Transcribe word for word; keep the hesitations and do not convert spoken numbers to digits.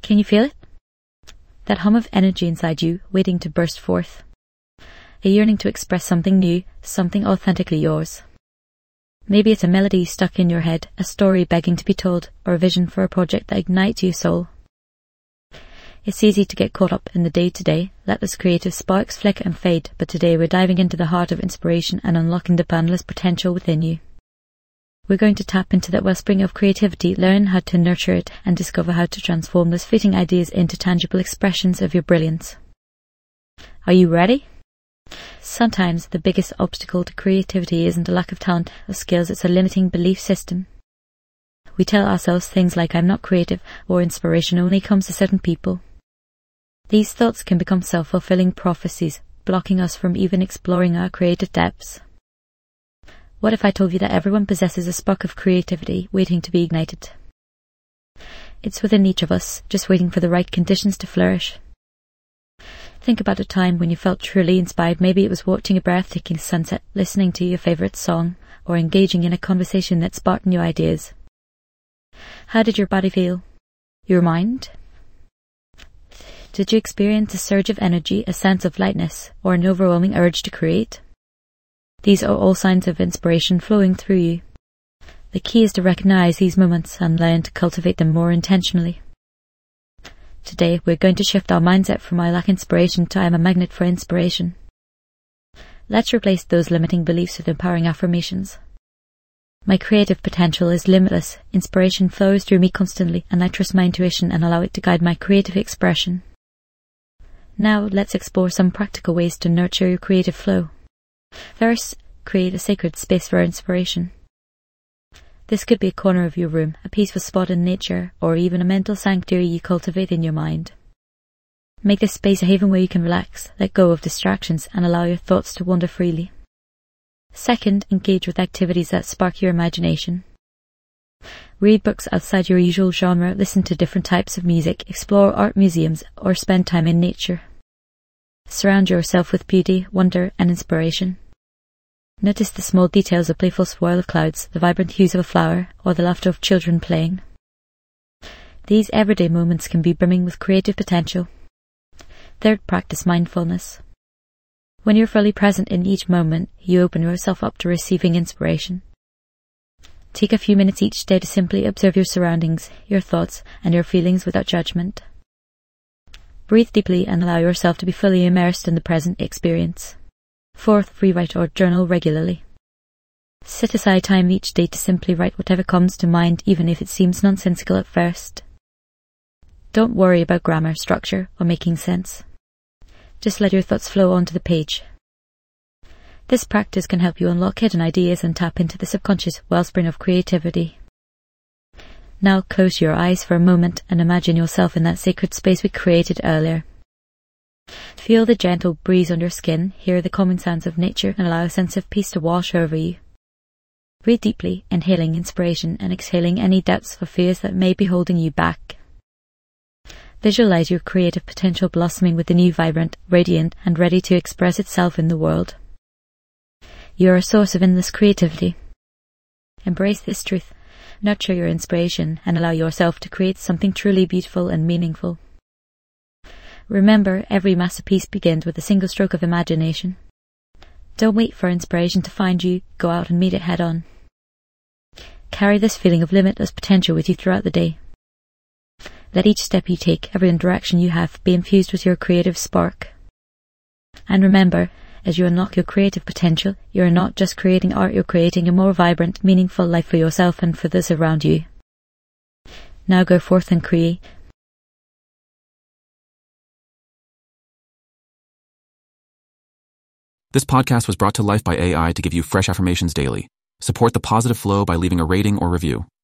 Can you feel it? That hum of energy inside you, waiting to burst forth. A yearning to express something new, something authentically yours. Maybe it's a melody stuck in your head, a story begging to be told, or a vision for a project that ignites your soul. It's easy to get caught up in the day-to-day, let those creative sparks flicker and fade, but today we're diving into the heart of inspiration and unlocking the boundless potential within you. We're going to tap into that wellspring of creativity, learn how to nurture it, and discover how to transform those fleeting ideas into tangible expressions of your brilliance. Are you ready? Sometimes the biggest obstacle to creativity isn't a lack of talent or skills, it's a limiting belief system. We tell ourselves things like, I'm not creative, or inspiration only comes to certain people. These thoughts can become self-fulfilling prophecies, blocking us from even exploring our creative depths. What if I told you that everyone possesses a spark of creativity waiting to be ignited? It's within each of us, just waiting for the right conditions to flourish. Think about a time when you felt truly inspired. Maybe it was watching a breathtaking sunset, listening to your favourite song, or engaging in a conversation that sparked new ideas. How did your body feel? Your mind? Did you experience a surge of energy, a sense of lightness, or an overwhelming urge to create? These are all signs of inspiration flowing through you. The key is to recognize these moments and learn to cultivate them more intentionally. Today, we're going to shift our mindset from I lack inspiration to I am a magnet for inspiration. Let's replace those limiting beliefs with empowering affirmations. My creative potential is limitless. Inspiration flows through me constantly, and I trust my intuition and allow it to guide my creative expression. Now, let's explore some practical ways to nurture your creative flow. First, create a sacred space for inspiration. This could be a corner of your room, a peaceful spot in nature, or even a mental sanctuary you cultivate in your mind. Make this space a haven where you can relax, let go of distractions, and allow your thoughts to wander freely. Second, engage with activities that spark your imagination. Read books outside your usual genre, listen to different types of music, explore art museums, or spend time in nature. Surround yourself with beauty, wonder, and inspiration. Notice the small details, a playful swirl of clouds, the vibrant hues of a flower, or the laughter of children playing. These everyday moments can be brimming with creative potential. Third, practice mindfulness. When you're fully present in each moment, you open yourself up to receiving inspiration. Take a few minutes each day to simply observe your surroundings, your thoughts, and your feelings without judgment. Breathe deeply and allow yourself to be fully immersed in the present experience. Fourth, rewrite or journal regularly. Set aside time each day to simply write whatever comes to mind, even if it seems nonsensical at first. Don't worry about grammar, structure, or making sense. Just let your thoughts flow onto the page. This practice can help you unlock hidden ideas and tap into the subconscious wellspring of creativity. Now close your eyes for a moment and imagine yourself in that sacred space we created earlier. Feel the gentle breeze on your skin, hear the calming sounds of nature, and allow a sense of peace to wash over you. Breathe deeply, inhaling inspiration and exhaling any doubts or fears that may be holding you back. Visualize your creative potential blossoming with a new vibrant, radiant, and ready to express itself in the world. You are a source of endless creativity. Embrace this truth, nurture your inspiration, and allow yourself to create something truly beautiful and meaningful. Remember, every masterpiece begins with a single stroke of imagination. Don't wait for inspiration to find you, go out and meet it head on. Carry this feeling of limitless potential with you throughout the day. Let each step you take, every interaction you have, be infused with your creative spark. And remember, as you unlock your creative potential, you are not just creating art, you're creating a more vibrant, meaningful life for yourself and for those around you. Now go forth and create. This podcast was brought to life by A I to give you fresh affirmations daily. Support the positive flow by leaving a rating or review.